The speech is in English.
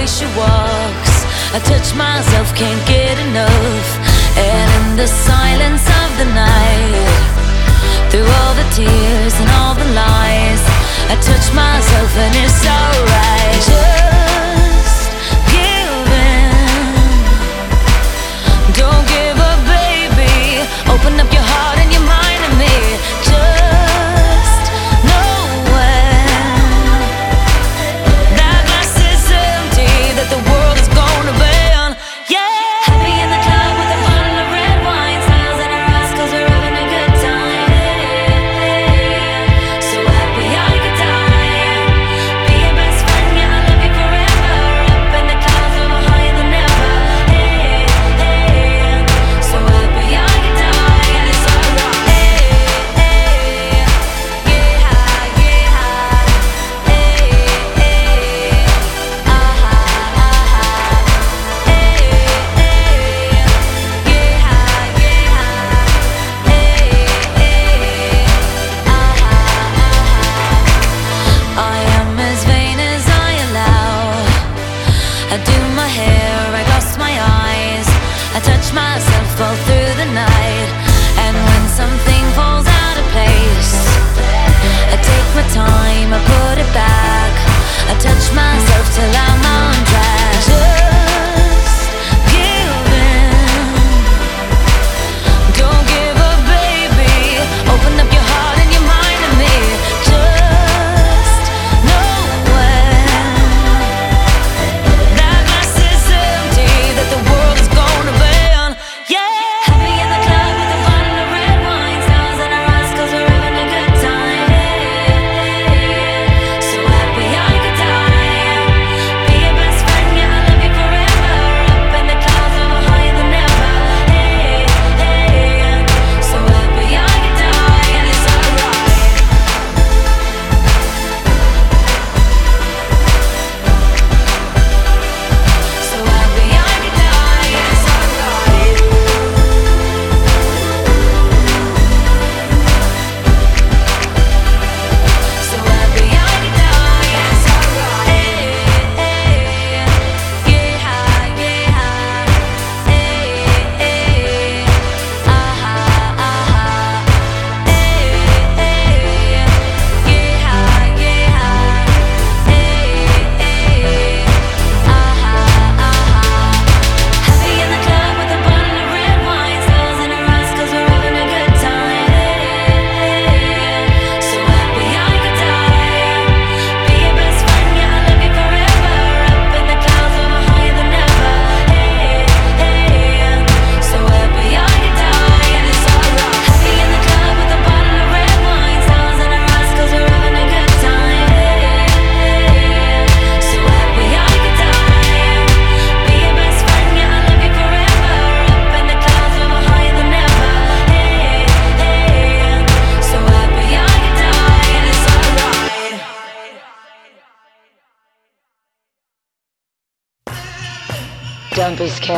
she walks, I touch myself, can't get enough. And in the silence of the night, through all the tears and all the lies, I touch myself and it's alright. Just give in, don't give up, baby. Open up your heart and your mind to me. Just know when that glass is empty, that the world is gonna burn. Yeah. Happy in the club with a bottle of red wine, smiles in our eyes 'cause we're having a good time. So happy I could die. Be your best friend, yeah, I love you forever. Up in the clouds, over higher than ever. So happy I could die, and it's alright. I am as vain as I allow. I do my hair, I gloss my eyes, I touch myself all through the night. And when something falls out of place, I take my time, I put it back, I touch myself till I'm on track. Just give in, don't give up, baby. Open up your heart and your mind to me. Just know when that glass is empty, that the world is gonna burn. Yeah. Happy in the club with a bottle of red wine, stars in our eyes 'cause we're having a good time. So happy I could die. Be your best friend, yeah, I love you forever. Up in the clouds, over higher than ever. So happy I could die, and it's alright. So happy I could die, and it's alright. So happy I could die, and it's alright. Happy in the club with a bottle of red wine, stars in our eyes 'cause we're having a good time. So happy I could die. Be your best friend, yeah, I love you forever. Up in the clouds, over higher than ever. So happy I could die, and it's alright. Happy in the club with a bottle of red wine, stars in our eyes 'cause we're having a good time. So happy I could die. Be your best friend, yeah, I love you forever. Up in the clouds, over higher than ever. So happy I could die, and it's alright. Don't be scared.